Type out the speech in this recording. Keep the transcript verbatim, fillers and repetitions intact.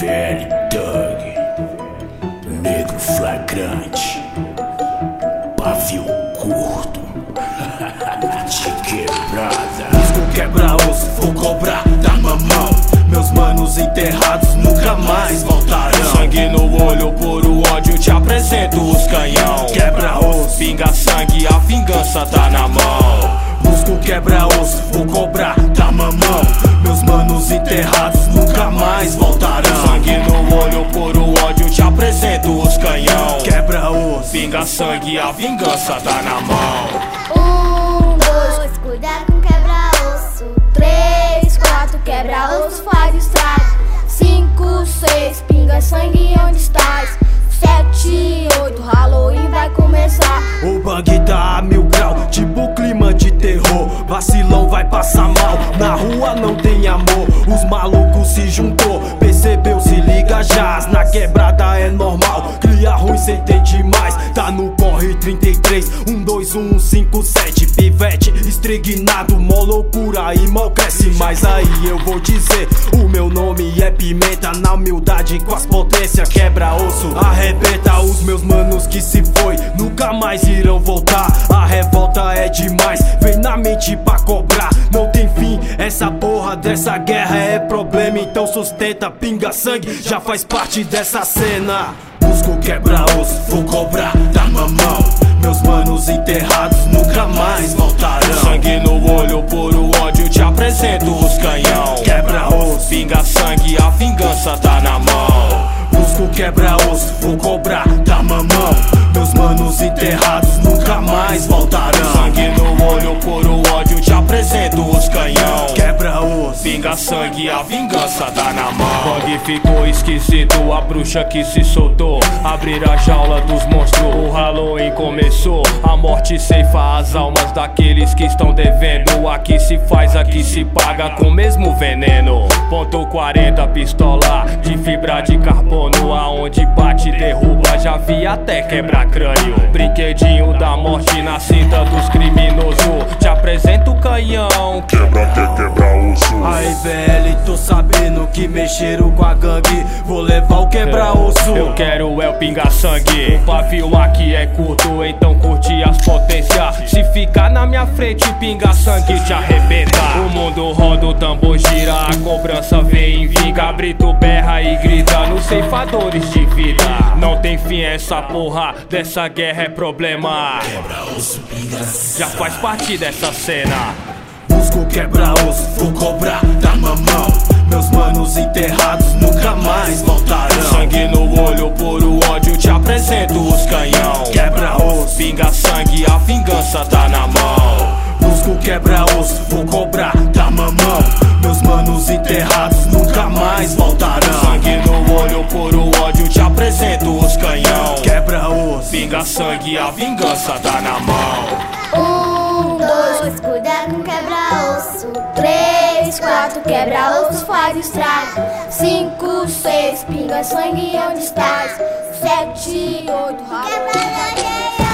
L Thug, negro flagrante, pavio curto, de quebrada. Busco quebra-osso, vou cobrar da mamão. Meus manos enterrados nunca mais voltarão. Sangue no olho, puro ódio, te apresento os canhão. Quebra-osso, pinga sangue, a vingança tá na mão. Busco quebra-osso, vou cobrar da mamão. Meus manos enterrados nunca mais voltarão. Sangue no olho, puro ódio, te apresento os canhão. Quebra-osso, pinga sangue, a vingança tá na mão. Um, dois, cuidado com quebra-osso. Três, quatro, quebra-osso faz estrago. Cinco, seis, pinga sangue, onde estás? Sete, oito, Halloween vai começar. O bang tá a mil grau, tipo clima de terror. Vacilão vai passar mal, na rua não tem amor. Os malucos se juntou, percebeu, se liga já. Na quebrada é normal, cria ruim cê tem demais. Tá no corre trinta e três, um dois um cinco sete. Pivete, estrignado, mó loucura e mal cresce. Mas aí eu vou dizer, o meu nome é Pimenta. Na humildade com as potências, quebra-osso arrebenta. Os meus manos que se foi, nunca mais irão voltar. A revolta é demais, vem na mente pra cobrar. Não tem fim, essa porra dessa guerra é problema. Então sustenta, pinga sangue, já faz parte dessa cena. Busco quebra-osso, vou cobrar da mamão. Meus manos enterrados nunca mais voltarão. Sangue no olho, puro ódio, te apresento os canhão. Quebra-osso, pinga sangue, a vingança tá na mão. Busco quebra-osso, vou cobrar da mamão. Meus manos enterrados nunca mais voltarão. Sangue no olho, puro ódio, te apresento os canhão. Quebra-osso, pinga sangue, a vingança tá na mão. Bang ficou esquisito, a bruxa que se soltou. Abrir a jaula dos monstros, o Halloween começou. A morte ceifa as almas daqueles que estão devendo. Aqui se faz, aqui se paga com o mesmo veneno. Ponto quarenta, pistola de fibra de carbono. Aonde bate, derruba, já vi até quebrar crânio. Brinquedinho da morte na cinta dos criminosos. Te apresento o canhão, quebra até quebrar osso. Aí V L, tô sabendo que mexeram com a gangue. Vou levar o quebra-osso. Eu quero é o pinga sangue. O pavio aqui é curto, então curte as potências. Se ficar na minha frente, pinga sangue te arrebenta. O mundo roda, o tambor gira, a cobrança vem e vinga. Brito berra e grita nos ceifadores de vida. Não tem fim essa porra, dessa guerra é problema. Quebra-osso, pinga sangue, já faz parte dessa cena. Busco quebra-osso, vou cobrar da mamão. Meus manos enterrados nunca mais voltarão. Sangue no olho, puro ódio, te apresento os canhão. Quebra-osso, pinga sangue, a vingança tá na mão. Busco quebra-osso, vou cobrar da mamão. Meus manos enterrados nunca mais voltarão. Sangue no olho, puro ódio, te apresento os canhão. Quebra-osso, pinga sangue, a vingança tá na mão. Um, dois, cuidado com quebra-osso. Três, quatro, quebra-osso faz estrago. Cinco, seis, pinga sangue, onde estás? Sete, oito, Halloween.